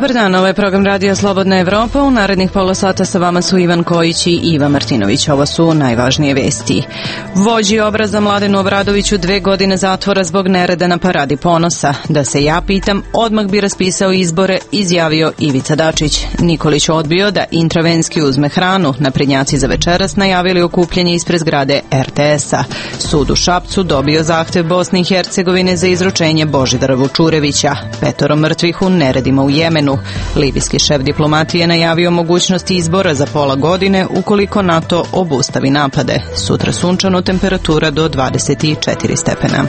Dobar dan, ovo je program Radio Slobodna Evropa. U narednih pola sata sa vama su Ivan Kojić i Iva Martinović. Ovo su najvažnije vesti. Vođi obraza Mladenu Obradoviću 2 godine zatvora zbog nereda na Paradi ponosa. Da se ja pitam, odmah bi raspisao izbore, izjavio Ivica Dačić. Nikolić odbio da intravenski uzme hranu. Naprednjaci za večeras najavili okupljanje ispred zgrade RTS-a. Sud u Šapcu dobio zahtev Bosne i Hercegovine za izručenje Božidara Vučurevića. 5 mrtvih u neredima u Jemenu. Libijski šef diplomatije najavio mogućnost izbora za pola godine ukoliko NATO obustavi napade. Sutra sunčano, temperatura do 24 stepena.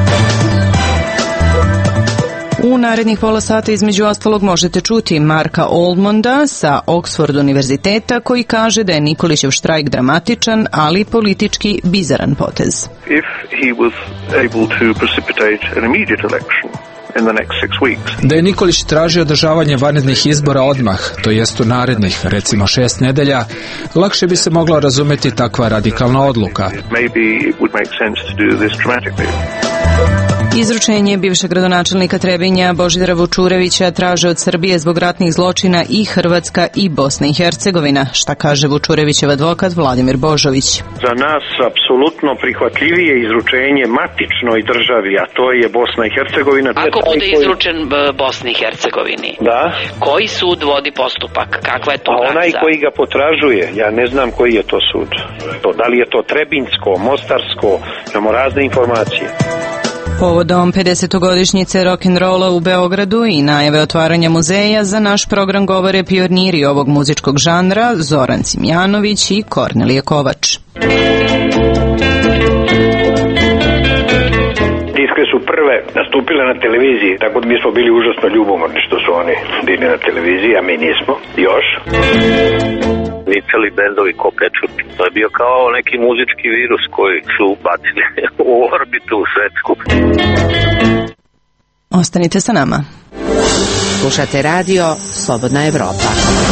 U narednih pola sata između ostalog možete čuti Marka Oldmonda sa Oxford univerziteta koji kaže da je Nikolićev štrajk dramatičan, ali politički bizaran potez. If he was able to precipitate an immediate election in the next 6 weeks. Da je Nikolić tražio održavanje vanrednih izbora odmah, to jest u narednih, recimo 6 nedelja, lakše bi se mogla razumeti takva radikalna odluka. Maybe it would make sense to do this dramatically. Izručenje bivšeg gradonačelnika Trebinja Božidara Vučurevića traže od Srbije zbog ratnih zločina i Hrvatska i Bosna i Hercegovina. Šta kaže Vučurevićev advokat Vladimir Božović? Za nas apsolutno prihvatljivije izručenje matičnoj državi, a to je Bosna i Hercegovina. Ako bude izručen Bosni i Hercegovini, da? Koji sud vodi postupak? Kakva je to praksa? Onaj koji ga potražuje, ja ne znam koji je to sud. Da li je to Trebinjsko, Mostarsko, imamo razne informacije. Povodom 50-godišnjice rock'n'rolla u Beogradu i najave otvaranja muzeja za naš program govore pioniri ovog muzičkog žanra Zoran Simjanović i Kornelije Kovač. Diske su prve nastupile na televiziji, tako da mi smo bili užasno ljubomorni što su oni bili na televiziji, a mi nismo još. Nicali bendovi ko Kečup. To je bio kao neki muzički virus koji su bacili u orbitu svetsku. Ostanite sa nama. Slušate radio Slobodna Evropa.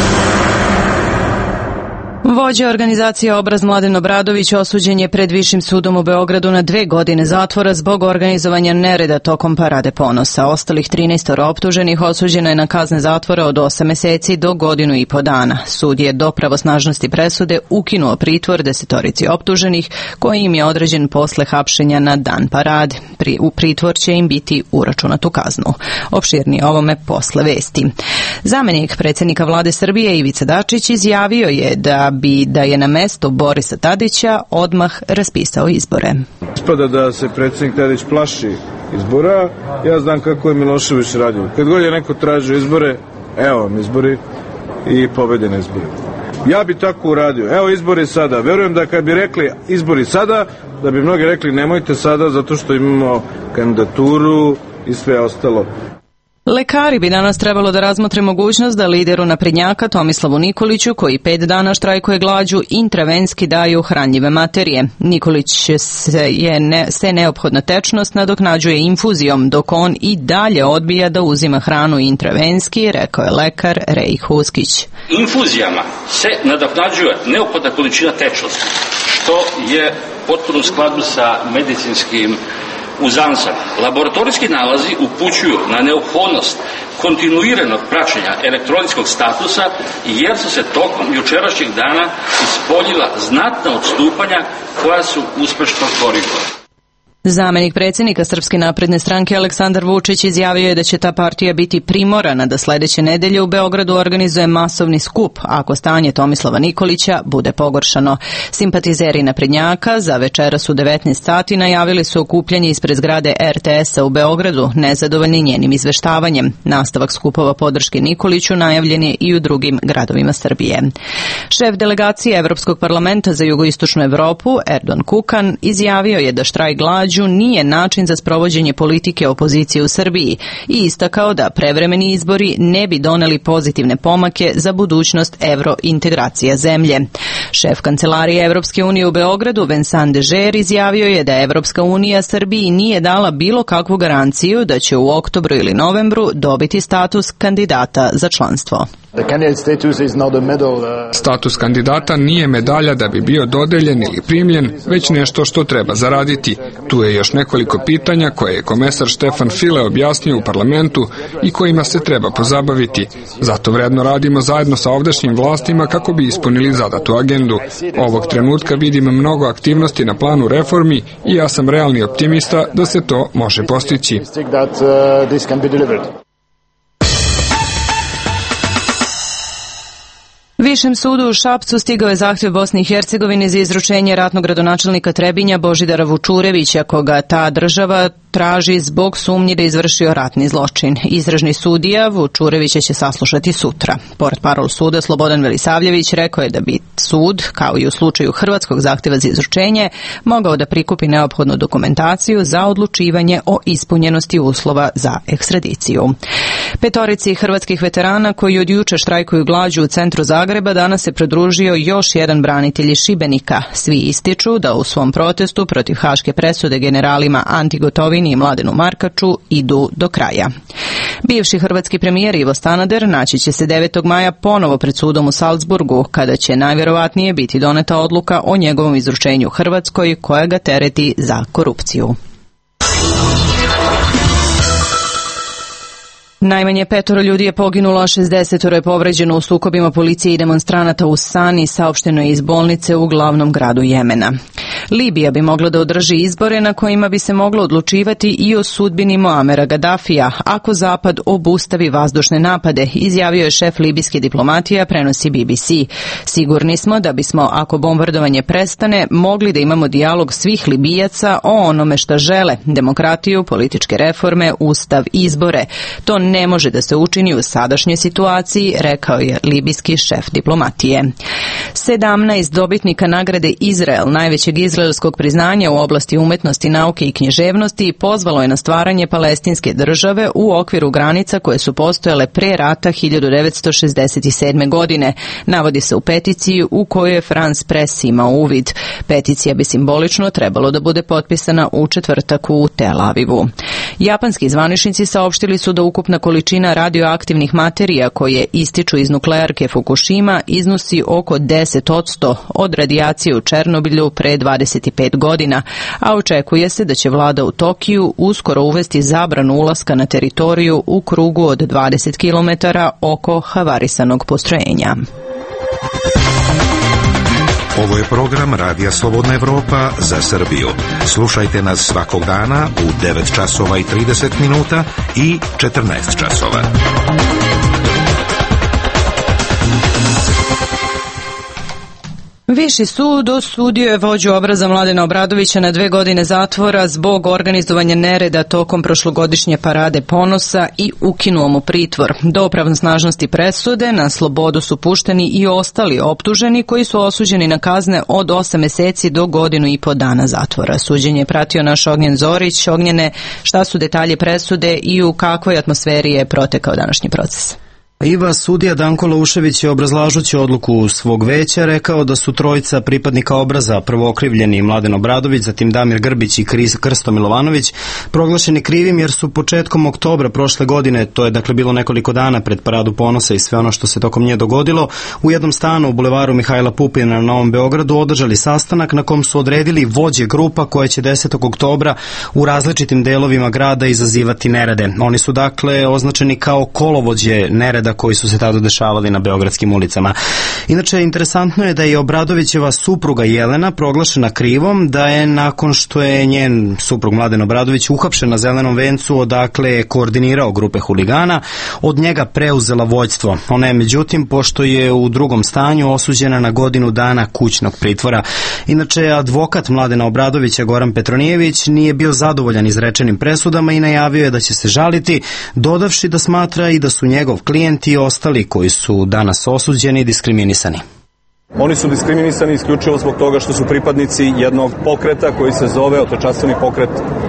Vođa organizacije Obraz Mladen Obradović osuđen je pred Višim sudom u Beogradu na 2 godine zatvora zbog organizovanja nereda tokom Parade ponosa. Ostalih 13 optuženih osuđeno je na kazne zatvora od 8 meseci do 1,5 godina. Sud je do pravosnažnosti presude ukinuo pritvor 10 optuženih koji im je određen posle hapšenja na dan parade. U pritvor će im biti uračunatu kaznu. Opširnije ovome posle vesti. Zamenik predsjednika vlade Srbije Ivica Dačić izjavio je da je na mesto Borisa Tadića odmah raspisao izbore. Ispada da se predsjednik Tadić plaši izbora. Ja znam kako je Milošević radio. Kad god je neko tražio izbore, evo vam izbori i pobede na izbore. Ja bi tako uradio. Evo izbori sada. Verujem da kad bi rekli izbori sada, da bi mnogi rekli nemojte sada zato što imamo kandidaturu i sve ostalo. Lekari bi danas trebalo da razmotre mogućnost da lideru naprednjaka Tomislavu Nikoliću, koji 5 dana štrajkuje glađu, intravenski daju hranljive materije. Nikolić se neophodna tečnost nadoknađuje infuzijom, dok on i dalje odbija da uzima hranu intravenski, rekao je lekar Rej Huskić. Infuzijama se nadoknađuje neophodna količina tečnosti, što je potpuno u skladu sa medicinskim uzansama. Laboratorijski nalazi upućuju na neophodnost kontinuiranog praćenja elektronskog statusa jer su se tokom jučerašnjeg dana ispoljila znatna odstupanja koja su uspešno korigovana. Zamenik predsjednika Srpske napredne stranke Aleksandar Vučić izjavio je da će ta partija biti primorana da sledeće nedelje u Beogradu organizuje masovni skup ako stanje Tomislava Nikolića bude pogoršano. Simpatizeri naprednjaka za večeras u 19 sati najavili su okupljanje ispred zgrade RTS-a u Beogradu, nezadovoljni njenim izveštavanjem. Nastavak skupova podrške Nikoliću najavljen je i u drugim gradovima Srbije. Šef delegacije Evropskog parlamenta za jugoistočnu Evropu, Erdogan Kukan, izjavio je da štrajk glađu nije način za sprovođenje politike opozicije u Srbiji i istakao da prevremeni izbori ne bi doneli pozitivne pomake za budućnost evrointegracija zemlje. Šef kancelarije Evropske unije u Beogradu, Vincent Dežer, izjavio je da Evropska unija Srbiji nije dala bilo kakvu garanciju da će u oktobru ili novembru dobiti status kandidata za članstvo. Status kandidata nije medalja da bi bio dodeljen ili primljen, već nešto što treba zaraditi. Tu je još nekoliko pitanja koje je komesar Štefan File objasnio u parlamentu i kojima se treba pozabaviti. Zato vredno radimo zajedno sa ovdašnjim vlastima kako bi ispunili zadatu agendu. Ovog trenutka vidim mnogo aktivnosti na planu reformi i ja sam realni optimista da se to može postići. Višem sudu u Šapcu stigao je zahtjev Bosne i Hercegovine za izručenje ratnog gradonačelnika Trebinja Božidara Vučurevića, koga ta država traži zbog sumnji da je izvršio ratni zločin. Istražni sudija Vučurevića će saslušati sutra. Portparol suda Slobodan Velisavljević rekao je da bi sud, kao i u slučaju hrvatskog zahtjeva za izručenje, mogao da prikupi neophodnu dokumentaciju za odlučivanje o ispunjenosti uslova za ekstradiciju. Petorici hrvatskih veterana koji od juče štrajkuju glađu u centru Zagreba danas se pridružio još jedan branitelj iz Šibenika. Svi ističu da u svom protestu protiv haške presude generalima Anti Gotovini i Mladenu Markaču idu do kraja. Bivši hrvatski premijer Ivo Sanader naći će se 9. maja ponovo pred sudom u Salzburgu, kada će najvjerovatnije biti doneta odluka o njegovom izručenju Hrvatskoj koja ga tereti za korupciju. Najmanje 5 ljudi je poginulo, a 60 je povređeno u sukobima policije i demonstranata u Sani, saopšteno je iz bolnice u glavnom gradu Jemena. Libija bi mogla da održi izbore na kojima bi se moglo odlučivati i o sudbini Muamera Gaddafija, ako Zapad obustavi vazdušne napade, izjavio je šef libijske diplomatije, prenosi BBC. Sigurni smo da bismo, ako bombardovanje prestane, mogli da imamo dijalog svih Libijaca o onome što žele, demokratiju, političke reforme, ustav, izbore. To ne može da se učini u sadašnjoj situaciji, rekao je libijski šef diplomatije. 17 dobitnika nagrade Izrael, najvećeg izraelskog priznanja u oblasti umetnosti, nauke i književnosti, pozvalo je na stvaranje palestinske države u okviru granica koje su postojale pre rata 1967. godine. Navodi se u peticiji u kojoj je France Press imao uvid. Peticija bi simbolično trebalo da bude potpisana u četvrtak u Tel Avivu. Japanski zvaničnici saopštili su da ukupna količina radioaktivnih materija koje ističu iz nuklearke Fukushima iznosi oko 10% od radijacije u Černobilju pre 25 godina, a očekuje se da će vlada u Tokiju uskoro uvesti zabranu ulaska na teritoriju u krugu od 20 km oko havarisanog postrojenja. Ovo je program Radija Slobodna Evropa za Srbiju. Slušajte nas svakog dana u 9 časova i 30 minuta i 14 časova. Viši sud osudio je vođu obraza Mladena Obradovića na 2 godine zatvora zbog organizovanja nereda tokom prošlogodišnje parade ponosa i ukinuo mu pritvor. Do pravnosnažnosti presude na slobodu su pušteni i ostali optuženi koji su osuđeni na kazne od 8 meseci do 1,5 dana zatvora. Suđenje je pratio naš Ognjen Zorić. Ognjene, šta su detalje presude i u kakvoj atmosferi je protekao današnji proces? Iva, sudija Danko Laušević je obrazlažući odluku svog veća rekao da su trojica pripadnika obraza, prvo okrivljeni Mladen Obradović, zatim Damir Grbić i Krsto Milovanović, proglašeni krivim jer su početkom oktobra prošle godine, to je dakle bilo nekoliko dana pred paradu ponosa i sve ono što se tokom nje dogodilo, u jednom stanu u bulevaru Mihajla Pupina na Novom Beogradu održali sastanak na kom su odredili vođe grupa koje će 10. oktobra u različitim delovima grada izazivati nerede. Oni su dakle označeni kao kolovođe nereda koji su se tada dešavali na beogradskim ulicama. Inače, interesantno je da je Obradovićeva supruga Jelena proglašena krivom, da je nakon što je njen suprug Mladen Obradović uhapšen na Zelenom vencu, odakle je koordinirao grupe huligana, od njega preuzela vođstvo. Ona je, međutim, pošto je u drugom stanju, osuđena na 1 godinu dana kućnog pritvora. Inače, advokat Mladena Obradovića Goran Petronijević nije bio zadovoljan izrečenim presudama i najavio je da će se žaliti, dodavši da smatra i da su njegov klijent i ostali koji su danas osuđeni diskriminisani. Oni su diskriminisani isključivo zbog toga što su pripadnici jednog pokreta koji se zove Otočanstveni pokret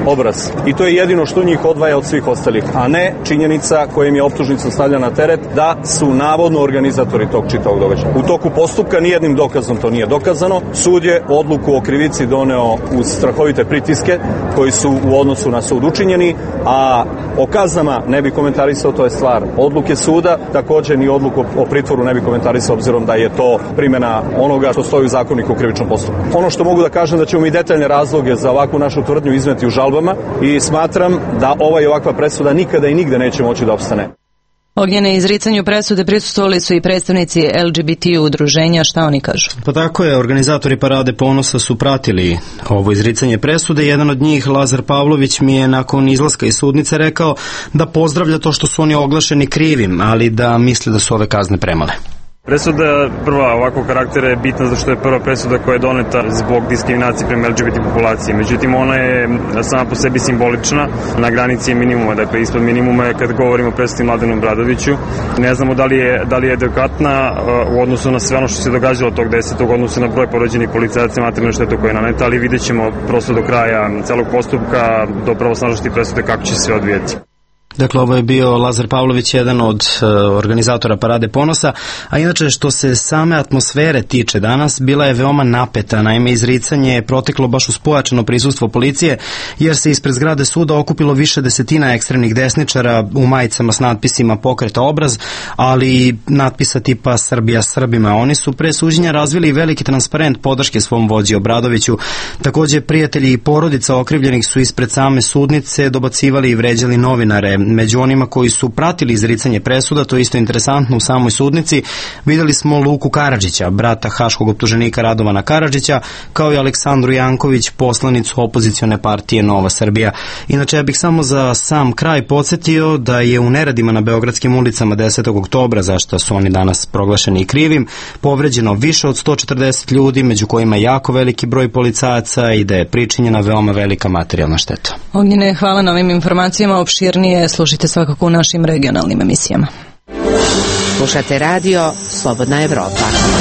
obraz. I to je jedino što njih odvaja od svih ostalih, a ne činjenica koja im je optužnica stavljena na teret da su navodno organizatori tog čitavog događaja. U toku postupka nijednim dokazom to nije dokazano. Sud je odluku o krivici doneo uz strahovite pritiske koji su u odnosu na sud učinjeni, a o kaznama ne bi komentarisao, to je stvar odluke suda, također ni odluku o pritvoru ne bi komentarisao obzirom da je to primjena onoga što stoji u Zakoniku o krivičnom postupku. Ono što mogu da kažem da ćemo mi detaljne razloge za ovakvu našu tvrdnju izneti u žalbama i smatram da ova i ovakva presuda nikada i nigde neće moći da opstane. Ognjene izricanju presude prisustvovali su i predstavnici LGBT udruženja, šta oni kažu? Pa tako je, organizatori Parade ponosa su pratili ovo izricanje presude. Jedan od njih, Lazar Pavlović, mi je nakon izlaska iz sudnice rekao da pozdravlja to što su oni oglašeni krivim, ali da misle da su ove kazne premale. Presuda prva ovakvog karaktera je bitna zato što je prva presuda koja je doneta zbog diskriminacije prema LGBT populacije. Međutim, ona je sama po sebi simbolična, na granici je minimuma, dakle ispod minimuma je kad govorimo o presudi Mladenu Bradoviću. Ne znamo da li je adekvatna u odnosu na sve ono što se događalo tog 10. odnosu na broj porođenih policajaca, materijalnu štetu koja je naneta, ali vidjet ćemo prosto do kraja celog postupka, do pravosnažnosti presude kako će se odvijeti. Dakle, ovo je bio Lazar Pavlović, jedan od organizatora Parade ponosa, a inače što se same atmosfere tiče danas, bila je veoma napeta. Naime, izricanje je proteklo baš uz pojačano prisustvo policije, jer se ispred zgrade suda okupilo više desetina ekstremnih desničara u majicama s natpisima Pokreta obraz, ali natpisa tipa Srbija Srbima. Oni su pre suđenja razvili veliki transparent podrške svom vođi Obradoviću. Također, prijatelji i porodica okrivljenih su ispred same sudnice dobacivali i vređali novinare. Među onima koji su pratili izricanje presuda, to je isto interesantno, u samoj sudnici videli smo Luku Karadžića, brata haškog optuženika Radovana Karadžića, kao i Aleksandru Janković, poslanicu opozicione partije Nova Srbija. Inače, ja bih samo za sam kraj podsjetio da je u neredima na beogradskim ulicama 10. oktobra, za što su oni danas proglašeni i krivim, povređeno više od 140 ljudi, među kojima jako veliki broj policajaca, i da je pričinjena veoma velika materijalna šteta. Ognjene, hvala na ovim informacijama. Opširnije slušajte svakako u našim regionalnim emisijama. Slušate radio Slobodna Evropa.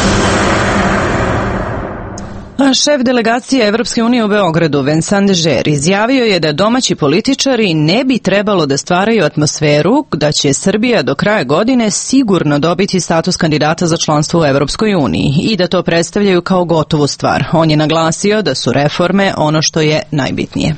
A šef delegacije Evropske unije u Beogradu, Vincent Dežer, izjavio je da domaći političari ne bi trebalo da stvaraju atmosferu da će Srbija do kraja godine sigurno dobiti status kandidata za članstvo u Evropskoj uniji i da to predstavljaju kao gotovu stvar. On je naglasio da su reforme ono što je najbitnije.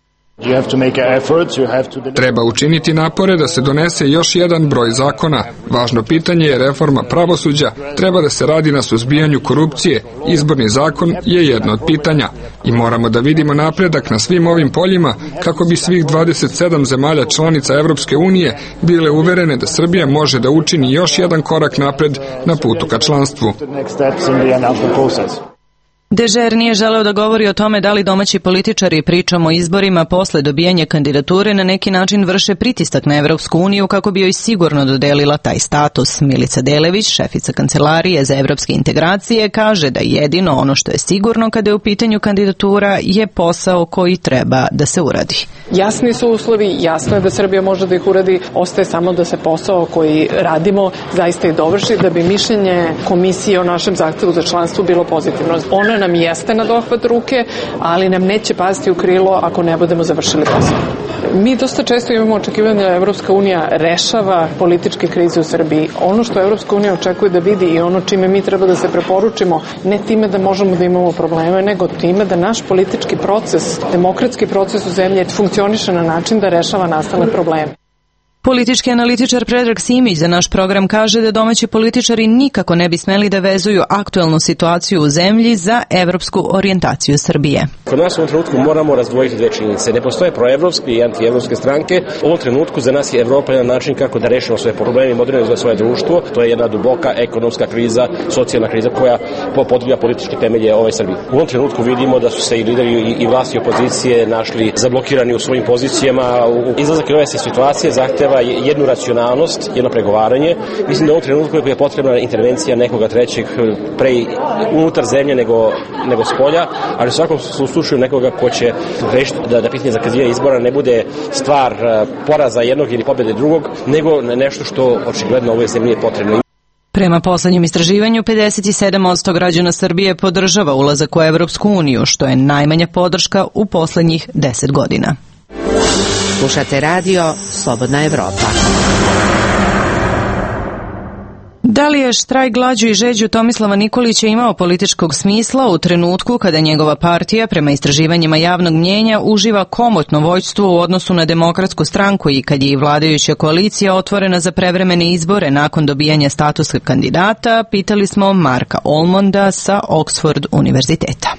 Treba učiniti napore da se donese još jedan broj zakona. Važno pitanje je reforma pravosuđa. Treba da se radi na suzbijanju korupcije. Izborni zakon je jedno od pitanja. I moramo da vidimo napredak na svim ovim poljima kako bi svih 27 zemalja članica Evropske unije bile uverene da Srbija može da učini još jedan korak napred na putu ka članstvu. Dežer nije želeo da govori o tome da li domaći političari, pričamo o izborima posle dobijanja kandidature, na neki način vrše pritisak na Evropsku uniju kako bi joj sigurno dodelila taj status. Milica Delević, šefica Kancelarije za evropske integracije, kaže da jedino ono što je sigurno kada je u pitanju kandidatura je posao koji treba da se uradi. Jasni su uslovi, jasno je da Srbija može da ih uradi, ostaje samo da se posao koji radimo zaista i dovrši, da bi mišljenje komisije o našem zahtevu za članstvo bilo pozitivno. Ono nam jeste na dohvat ruke, ali nam neće pasti u krilo ako ne budemo završili posao. Mi dosta često imamo očekivanje da Evropska unija rešava političke krize u Srbiji. Ono što Evropska unija očekuje da vidi i ono čime mi treba da se preporučimo, ne time da možemo da imamo probleme, nego time da naš politički proces, demokratski proces u zemlji funkcioniše na način da rešava nastale probleme. Politički analitičar Predrag Simić za naš program kaže da domaći političari nikako ne bi smeli da vezuju aktuelnu situaciju u zemlji za evropsku orijentaciju Srbije. Kod nas u ovom trenutku moramo razdvojiti dve činjenice. Ne postoje proevropske i antievropske stranke. U ovom trenutku za nas je Evropa jedan način kako da rešimo svoje probleme i modernizuje svoje društvo. To je jedna duboka ekonomska kriza, socijalna kriza koja podriva političke temelje ove Srbije. U ovom trenutku vidimo da su se i lideri i vlasti i opozicije našli zablokirani u svojim pozicijama. Izlazak ove situacije zahteva jednu racionalnost, jedno pregovaranje. Mislim da u ovom trenutku je potrebna intervencija nekoga trećeg pre unutar zemlje nego spolja, ali u svakom slučaju nekoga ko će rešiti da pitanje zakazivanja izbora ne bude stvar poraza jednog ili pobjede drugog, nego nešto što očigledno ovoj zemlji je potrebno. Prema poslednjem istraživanju, 57% građana Srbije podržava ulazak u Evropsku uniju, što je najmanja podrška u poslednjih 10 godina. Slušate radio Slobodna Evropa. Da li je štrajk glađu i žeđu Tomislava Nikolića imao političkog smisla u trenutku kada njegova partija, prema istraživanjima javnog mnjenja, uživa komotno vođstvo u odnosu na Demokratsku stranku i kad je i vladajuća koalicija otvorena za prevremene izbore nakon dobijanja statusa kandidata, pitali smo Marka Olmonda sa Oxford univerziteta.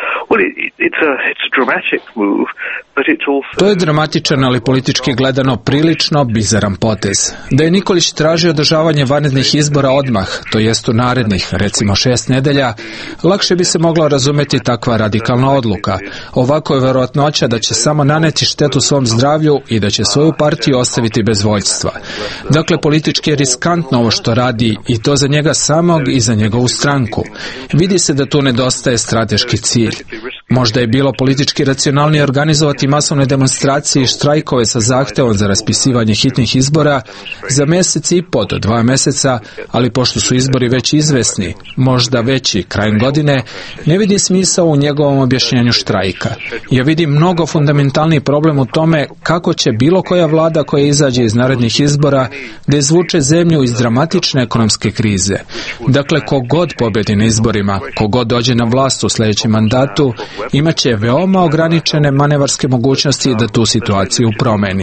To je dramatičan, ali politički gledano prilično bizaran potez. Da je Nikolić tražio održavanje vanrednih izbora odmah, to jest u narednih, recimo 6 nedelja, lakše bi se mogla razumeti takva radikalna odluka. Ovako je verovatnoća da će samo naneti štetu svom zdravlju i da će svoju partiju ostaviti bez vođstva. Dakle, politički je riskantno ovo što radi i to za njega samog i za njegovu stranku. Vidi se da tu nedostaje strateški cilj. Možda je bilo politički racionalnije organizovati masovne demonstracije i štrajkove sa zahtevom za raspisivanje hitnih izbora za mjesec i po do 2 mjeseca, ali pošto su izbori već izvesni, možda veći krajem godine, ne vidi smisao u njegovom objašnjenju štrajka. Ja vidim mnogo fundamentalni problem u tome kako će bilo koja vlada koja izađe iz narednih izbora da izvuče zemlju iz dramatične ekonomske krize. Dakle, kogod pobjedi na izborima, kogod dođe na vlast u sljedećem mandatu, imat će veoma ograničene manevarske mogućnosti da tu situaciju promeni.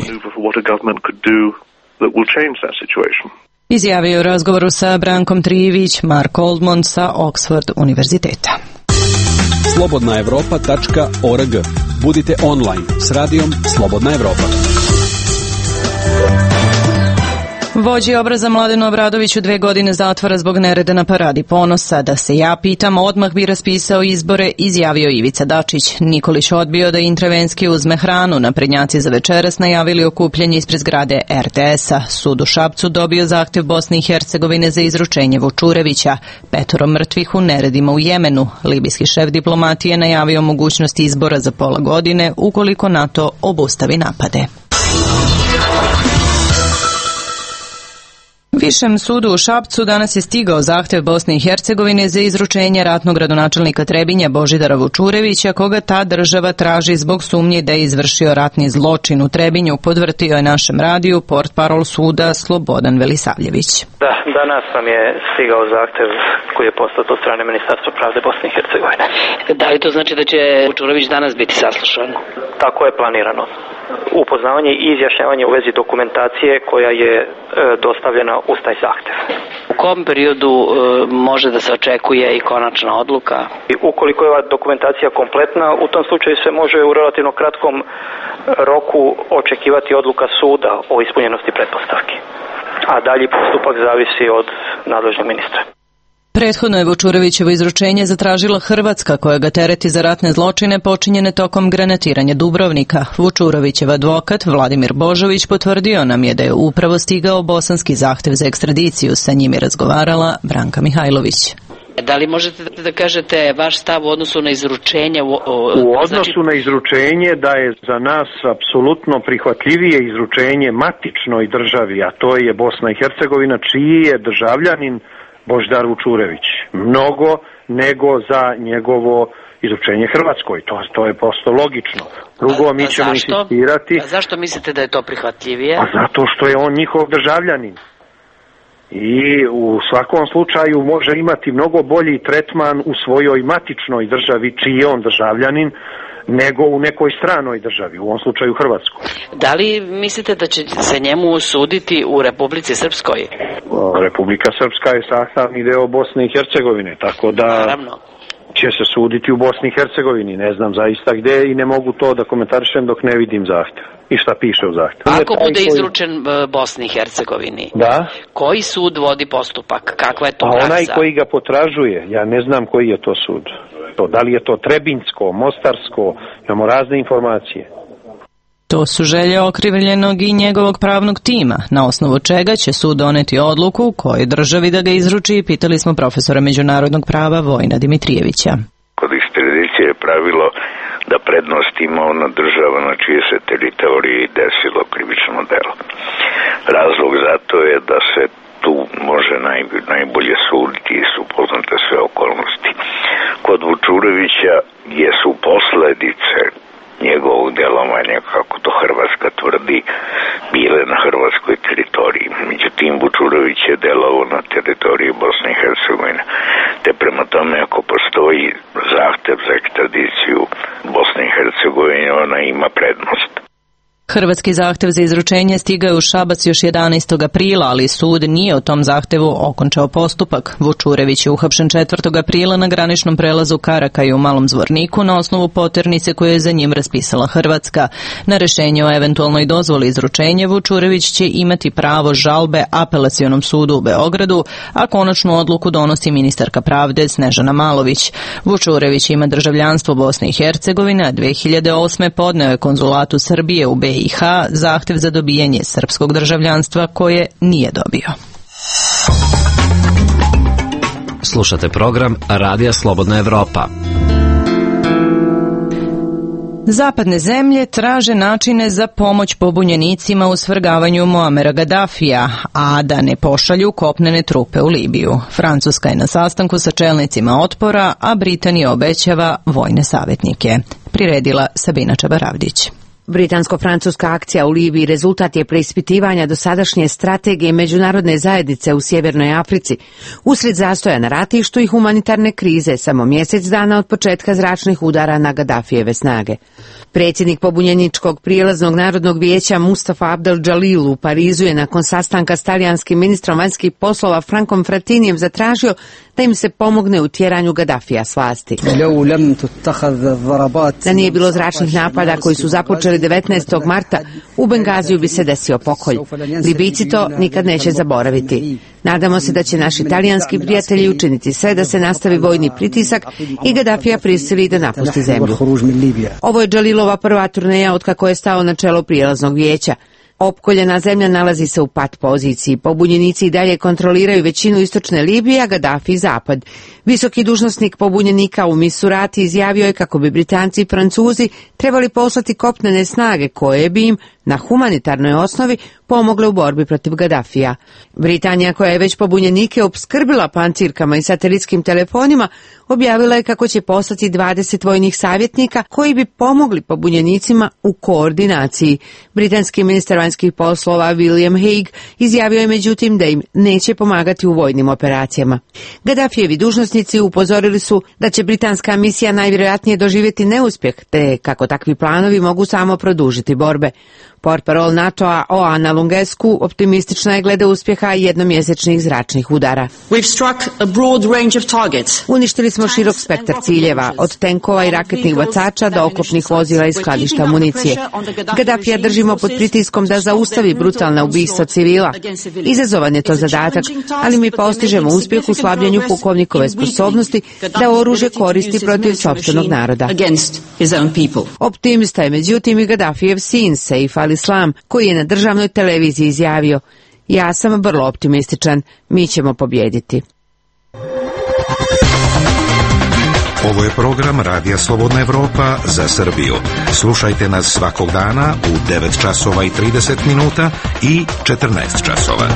Izjavio u razgovoru sa Brankom Trijević Mark Olmond sa Oxford univerziteta. Slobodnaevropa.org. Budite online s radijom Slobodna Evropa. Vođi obraza Mladenu Obradoviću 2 godine zatvora zbog nereda na Paradi ponosa. Da se ja pitam, odmah bi raspisao izbore, izjavio Ivica Dačić. Nikolić odbio da intravenski uzme hranu. Naprednjaci za večeras najavili okupljanje ispred zgrade RTS-a. Sud u Šapcu dobio zahtjev Bosne i Hercegovine za izručenje Vučurevića. 5 mrtvih u neredima u Jemenu. Libijski šef diplomatije najavio mogućnost izbora za pola godine ukoliko NATO obustavi napade. Višem sudu u Šapcu danas je stigao zahtjev Bosne i Hercegovine za izručenje ratnog gradonačelnika Trebinja Božidara Vučurevića, koga ta država traži zbog sumnje da je izvršio ratni zločin u Trebinju, podvrtio je našem radiju portparol suda Slobodan Velisavljević. Da, danas nam je stigao zahtjev koji je poslat od strane Ministarstva pravde Bosne i Hercegovine. Da li to znači da će Vučurević danas biti saslušan? Tako je planirano. Upoznavanje i izjašnjavanje u vezi dokumentacije koja je dostavljena uz taj zahtjev. U kom periodu može da se očekuje i konačna odluka? Ukoliko je ova dokumentacija kompletna, u tom slučaju se može u relativno kratkom roku očekivati odluka suda o ispunjenosti pretpostavki. A dalji postupak zavisi od nadležnog ministra. Prethodno je Vučurevićevo izručenje zatražila Hrvatska, koja ga tereti za ratne zločine počinjene tokom granatiranja Dubrovnika. Vučurevićev advokat Vladimir Božović potvrdio nam je da je upravo stigao bosanski zahtjev za ekstradiciju. Sa njim je razgovarala Branka Mihajlović. Da li možete da kažete vaš stav u odnosu na izručenje? U odnosu na izručenje da je za nas apsolutno prihvatljivije izručenje matičnoj državi, a to je Bosna i Hercegovina, čiji je državljanin Božidar Vučurević. Mnogo nego za njegovo izručenje Hrvatskoj. To je prosto logično. Drugo, mi ćemo insistirati. A zašto mislite da je to prihvatljivije? Pa zato što je on njihov državljanin. I u svakom slučaju može imati mnogo bolji tretman u svojoj matičnoj državi, čiji je on državljanin, nego u nekoj stranoj državi, u ovom slučaju Hrvatskoj. Da li mislite da će se njemu suditi u Republici Srpskoj? Republika Srpska je sastavni deo Bosne i Hercegovine, tako da naravno će se suditi u Bosni i Hercegovini. Ne znam zaista gde i ne mogu to da komentarišem dok ne vidim zahtev. I šta piše u zahtevu. Ako bude izručen Bosni i Hercegovini, da? Koji sud vodi postupak? Kakva je to praksa? Onaj koji ga potražuje, ja ne znam koji je to sud. Da li je to Trebinjsko, Mostarsko, imamo razne informacije. To su želje okrivljenog i njegovog pravnog tima, na osnovu čega će sud doneti odluku kojoj državi da ga izruči, pitali smo profesora međunarodnog prava Vojna Dimitrijevića. Kod ekstradicije je pravilo da prednost ima ona država na čije se teritoriji desilo krivično delo. Razlog za to je da se tu može najbolje suditi i su poznate sve okolnosti. Kod Vučurevića jesu posledice njegovog djelovanja, kako to Hrvatska tvrdi, bile na hrvatskoj teritoriji. Međutim, Vučurović je delovao na teritoriji Bosne i Hercegovine. Te prema tome, ako postoji zahtev za ekstradiciju Bosne i Hercegovine, ona ima prednost. Hrvatski zahtev za izručenje stigao je u Šabac još 11. aprila, ali sud nije o tom zahtevu okončao postupak. Vučurević je uhapšen 4. aprila na graničnom prelazu Karakaj u Malom Zvorniku na osnovu poternice koju je za njim raspisala Hrvatska. Na rešenje o eventualnoj dozvoli izručenja Vučurević će imati pravo žalbe Apelacionom sudu u Beogradu, a konačnu odluku donosi ministarka pravde Snežana Malović. Vučurević ima državljanstvo Bosne i Hercegovine, a 2008. podneo je konzulatu Srbije u BiH zahtev za dobijanje srpskog državljanstva koje nije dobio. Slušate program Radija Slobodna Evropa. Zapadne zemlje traže načine za pomoć pobunjenicima u svrgavanju Muamera Gaddafija, a da ne pošalju kopnene trupe u Libiju. Francuska je na sastanku sa čelnicima otpora, a Britanija obećava vojne savjetnike. Priredila Sabina Čabaravdić. Britansko-francuska akcija u Libiji rezultat je preispitivanja dosadašnje strategije međunarodne zajednice u Sjevernoj Africi, usred zastoja na ratištu i humanitarne krize samo mjesec dana od početka zračnih udara na Gaddafijeve snage. Predsjednik pobunjeničkog prijelaznog narodnog vijeća Mustafa Abdel Jalil u Parizu je nakon sastanka s talijanskim ministrom vanjskih poslova Frankom Frattinijem zatražio da im se pomogne u tjeranju Gaddafija s vlasti. Da nije bilo zračnih napada koji su započeli 19. marta, u Bengaziju bi se desio pokolj. Libijci to nikad neće zaboraviti. Nadamo se da će naši talijanski prijatelji učiniti sve da se nastavi vojni pritisak i Gaddafija prisili da napusti zemlju. Ovo je Jalilova prva turneja otkako je stao na čelo prijelaznog vijeća. Opkoljena zemlja nalazi se u pat poziciji. Pobunjenici i dalje kontroliraju većinu istočne Libije, a Gaddafi zapad. Visoki dužnosnik pobunjenika u Misurati izjavio je kako bi Britanci i Francuzi trebali poslati kopnene snage koje bi im na humanitarnoj osnovi pomogle u borbi protiv Gaddafija. Britanija, koja je već pobunjenike opskrbila pancirkama i satelitskim telefonima, objavila je kako će poslati 20 vojnih savjetnika koji bi pomogli pobunjenicima u koordinaciji. Britanski ministar vanjskih poslova William Hague izjavio je međutim da im neće pomagati u vojnim operacijama. Gaddafijevi dužnosnici upozorili su da će britanska misija najvjerojatnije doživjeti neuspjeh, te kako takvi planovi mogu samo produžiti borbe. Portparol NATO-a Oana Lungescu optimistična je glede uspjeha jednomjesečnih zračnih udara. Uništili smo širok spektar ciljeva, od tenkova i raketnih bacača do oklopnih vozila i skladišta municije. Gaddafija držimo pod pritiskom da zaustavi brutalna ubistva civila. Izazovan je to zadatak, ali mi postižemo uspjeh u slabljenju pukovnikove sposobnosti da oružje koristi protiv sopstvenog naroda. Optimista je međutim i Gaddafijev sin Saif al-Islam, koji je na državnoj televiziji izjavio: ja sam vrlo optimističan, mi ćemo pobijediti. Ovo je program Radija Slobodna Evropa za Srbiju. Slušajte nas svakog dana u 9 časova i 30 minuta i 14 časova.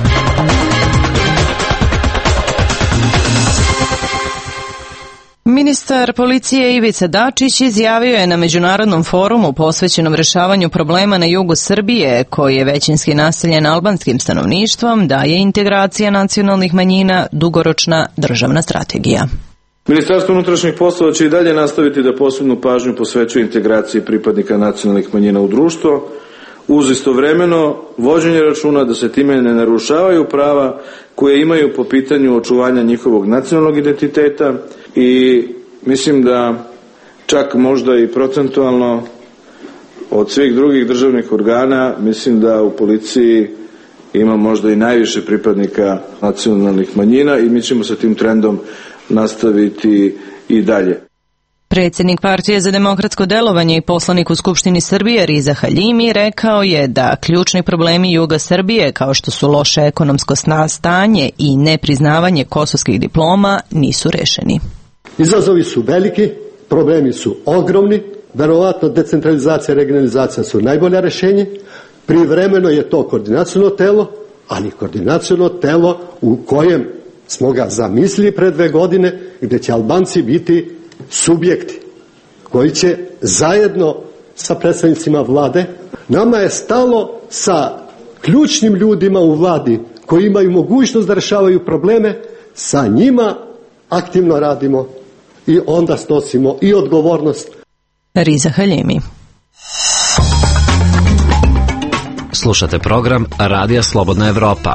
Ministar policije Ivica Dačić izjavio je na međunarodnom forumu posvećenom rješavanju problema na jugu Srbije, koji je većinski naseljen albanskim stanovništvom, da je integracija nacionalnih manjina dugoročna državna strategija. Ministarstvo unutrašnjih poslova će i dalje nastaviti da posebnu pažnju posvećuje integraciji pripadnika nacionalnih manjina u društvo, uz istovremeno vođenje računa da se time ne narušavaju prava koje imaju po pitanju očuvanja njihovog nacionalnog identiteta i mislim da čak možda i procentualno od svih drugih državnih organa, mislim da u policiji ima možda i najviše pripadnika nacionalnih manjina i mi ćemo sa tim trendom nastaviti i dalje. Predsjednik Partije za demokratsko delovanje i poslanik u Skupštini Srbije Riza Haljimi rekao je da ključni problemi juga Srbije, kao što su loše ekonomsko stanje i nepriznavanje kosovskih diploma, nisu rešeni. Izazovi su veliki, problemi su ogromni, verovatno decentralizacija i regionalizacija su najbolja rešenje, privremeno je to koordinaciono telo, ali koordinaciono telo u kojem smo ga zamislili pre 2 godine, gdje će Albanci biti subjekti koji će zajedno sa predstavnicima vlade. Nama je stalo sa ključnim ljudima u vladi koji imaju mogućnost da rešavaju probleme, sa njima aktivno radimo i onda snosimo i odgovornost. Riza Haljimi. Slušate program Radija Slobodna Evropa.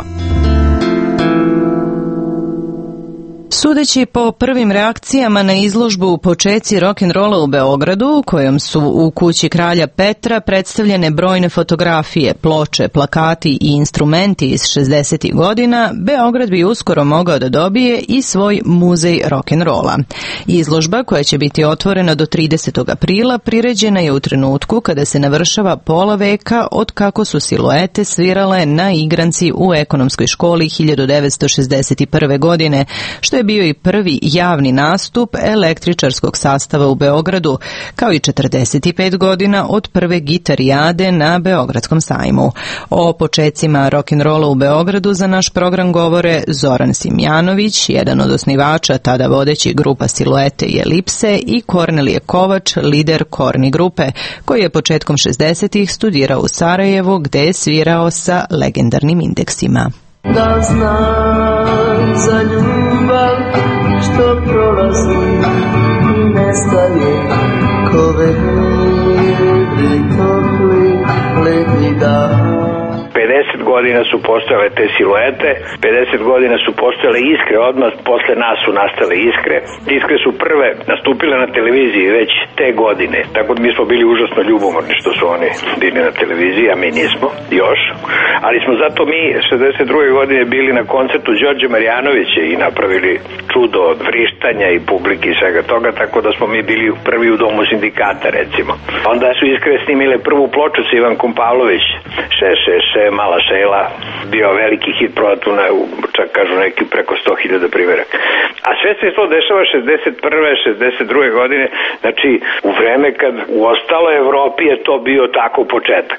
Sudeći po prvim reakcijama na izložbu Počeci rock'n'rolla u Beogradu, kojom su u kući kralja Petra predstavljene brojne fotografije, ploče, plakati i instrumenti iz 60. godina, Beograd bi uskoro mogao da dobije i svoj muzej rock'n'rolla. Izložba, koja će biti otvorena do 30. aprila, priređena je u trenutku kada se navršava pola veka od kako su siluete svirale na igranci u ekonomskoj školi 1961. godine, što je bio i prvi javni nastup električarskog sastava u Beogradu, kao i 45 godina od prve gitarijade na Beogradskom sajmu. O počecima rock'n'rolla u Beogradu za naš program govore Zoran Simjanović, jedan od osnivača tada vodećih grupa Siluete i Elipse, i Kornelije Kovač, lider Korni grupe, koji je početkom 60-ih studirao u Sarajevu, gde je svirao sa legendarnim Indeksima. Da znam za ljubav što prolazi i nestaje ko vedri topli letnji dan. 50 godina su postojale te siluete, 50 godina su postojale iskre, odmah posle nas su nastale iskre. Iskre su prve nastupile na televiziji već te godine, tako da mi smo bili užasno ljubomorni što su oni bili na televiziji, a mi nismo još. Ali smo zato mi 62. godine bili na koncertu Đorđe Marjanovića i napravili čudo od vrištanja i publike i svega toga, tako da smo mi bili prvi u Domu sindikata, recimo. Onda su iskre snimile prvu ploču sa Ivankom Pavlović, Mala Šela, bio veliki hit, prodatuna, čak kažu neki preko 100.000 primjeraka. A sve se to dešava 61. 62. godine, znači u vreme kad u ostaloj Evropi je to bio tako početak.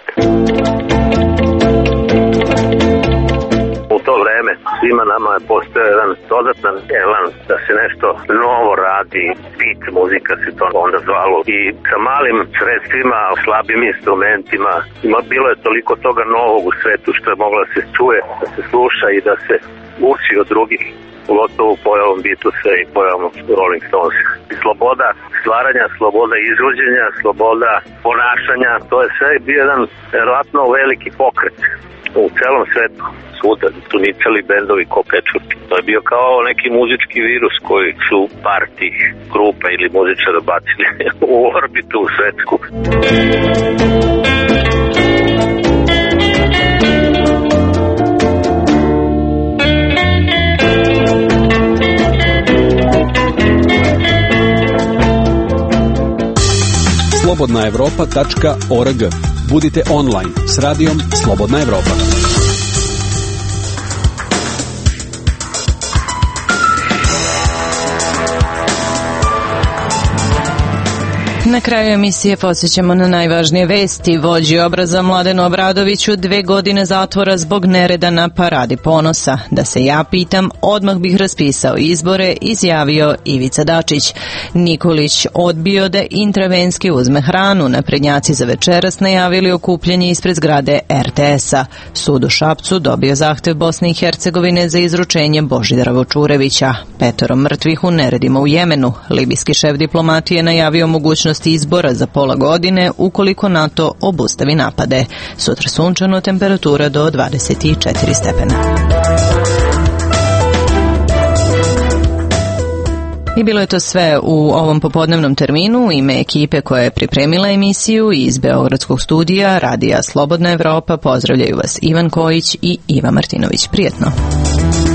U to vreme svima nama je postojao jedan dodatan elan da se nešto novo radi, beat muzika se to onda zvalo, i sa malim sredstvima, slabim instrumentima, bilo je toliko toga novog u svetu što je moglo da se čuje, da se sluša i da se uči od drugih, pogotovo pojavom Beatlesa i pojavom Rolling Stones. Sloboda stvaranja, sloboda izvođenja, sloboda ponašanja, to je sve bio jedan verovatno veliki pokret u celom svetu. Svuda su nicali bendovi ko pečurki. To je bio kao neki muzički virus koji su par tih grupa ili muzičara bacili u orbitu svetsku. slobodnaevropa.org. Budite online s radijom Slobodna Evropa. Na kraju emisije podsjećamo na najvažnije vesti. Vođi obraza Mladenu Obradoviću 2 godine zatvora zbog nereda na Paradi ponosa. Da se ja pitam, odmah bih raspisao izbore, izjavio Ivica Dačić. Nikolić odbio da intravenski uzme hranu. Naprednjaci za večeras najavili okupljanje ispred zgrade RTS-a. Sud u Šapcu dobio zahtev Bosne i Hercegovine za izručenje Božidara Vočurevića. 5 mrtvih u neredima u Jemenu. Libijski šef diplomatije najavio mogućnost izbora za pola godine ukoliko NATO obustavi napade. Sutra sunčano, temperatura do 24 stepena. I bilo je to sve u ovom popodnevnom terminu. U ime ekipe koja je pripremila emisiju iz Beogradskog studija Radija Slobodna Evropa pozdravljaju vas Ivan Kojić i Iva Martinović. Prijetno!